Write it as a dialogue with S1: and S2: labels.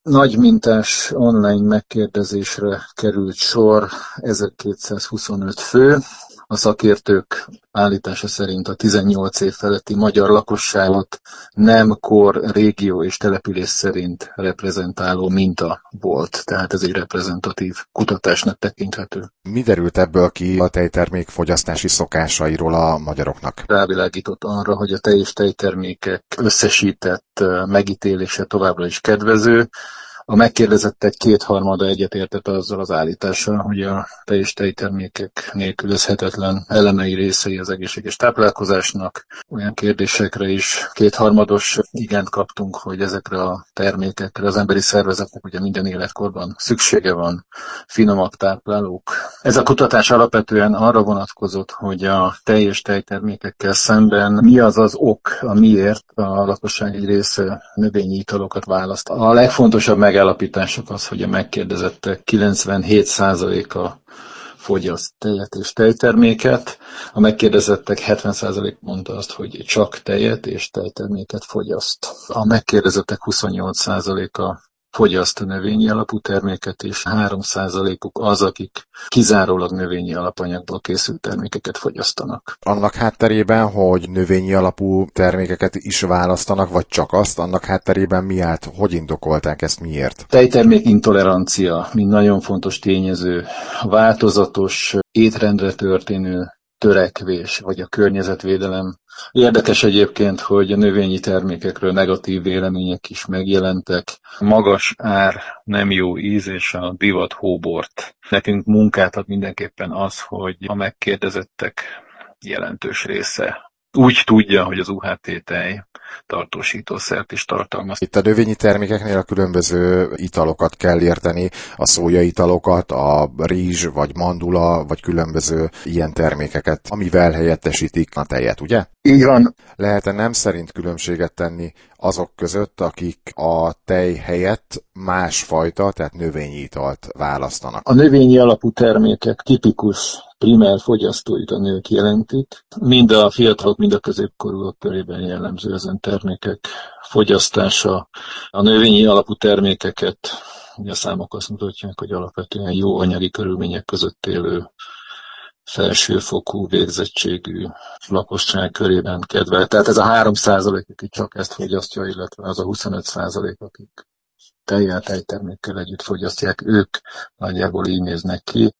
S1: Nagy mintás online megkérdezésre került sor, 1225 fő. A szakértők állítása szerint a 18 év feletti magyar lakosságot nem kor, régió és település szerint reprezentáló minta volt, tehát ez egy reprezentatív kutatásnak tekinthető.
S2: Mi derült ebből ki a tejtermék fogyasztási szokásairól a magyaroknak?
S1: Rávilágított arra, hogy a tej és tejtermékek összesített megítélése továbbra is kedvező. A megkérdezettek kétharmada egyetértett azzal az állítással, hogy a tej és tejtermékek nélkülözhetetlen elemei részei az egészséges táplálkozásnak. Olyan kérdésekre is kétharmados igent kaptunk, hogy ezekre a termékekre az emberi szervezetnek ugye minden életkorban szüksége van, finomak, táplálók. Ez a kutatás alapvetően arra vonatkozott, hogy a tej és tejtermékekkel szemben mi az az ok, miért a lakosság egy része növényi italokat választ. A legfontosabb megállapítások az, hogy a megkérdezettek 97%-a fogyaszt tejet és tejterméket. A megkérdezettek 70% mondta azt, hogy csak tejet és tejterméket fogyaszt. A megkérdezettek 28%-a fogyaszt növényi alapú terméket, és 3%-uk az, akik kizárólag növényi alapanyagból készült termékeket fogyasztanak.
S2: Annak hátterében, hogy növényi alapú termékeket is választanak, vagy csak azt, annak hátterében mi állt? Hogy indokolták ezt, miért?
S1: Tejtermék intolerancia, mint nagyon fontos tényező, a változatos étrendre történő törekvés, vagy a környezetvédelem. Érdekes egyébként, hogy a növényi termékekről negatív vélemények is megjelentek. Magas ár, nem jó íz és a divat hóbort. Nekünk munkát ad mindenképpen az, hogy a megkérdezettek jelentős része úgy tudja, hogy az UHT tej tartósítószert is tartalmaz.
S2: Itt a növényi termékeknél a különböző italokat kell érteni, a szójaitalokat, a rizs, vagy mandula, vagy különböző ilyen termékeket, amivel helyettesítik a tejet, ugye?
S1: Így van.
S2: Lehet-e nem szerint különbséget tenni azok között, akik a tej helyett másfajta, tehát növényi italt választanak?
S1: A növényi alapú termékek tipikus primer fogyasztóit a nők jelentik. Mind a fiatalok, mind a középkorúak körében jellemző ezen termékek fogyasztása. A növényi alapú termékeket, ugye a számok azt mutatják, hogy alapvetően jó anyagi körülmények között élő felsőfokú végzettségű lakosság körében kedvel. Tehát ez a 3%, aki csak ezt fogyasztja, illetve az a 25%, akik tejjel, tejtermékkel együtt fogyasztják, ők nagyjából így néznek ki.